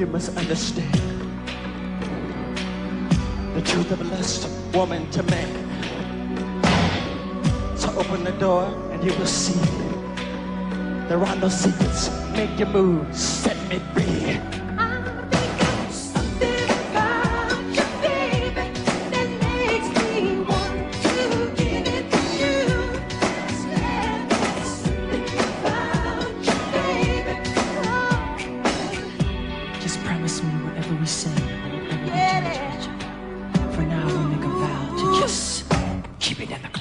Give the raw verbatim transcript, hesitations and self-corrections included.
you must understand the truth of lust, woman to man. So open the door and you will see there are no secrets. Make your move, set me free. Promise me whatever we say, I will never return to each other. For now, we make a vow to just keep it in the closet.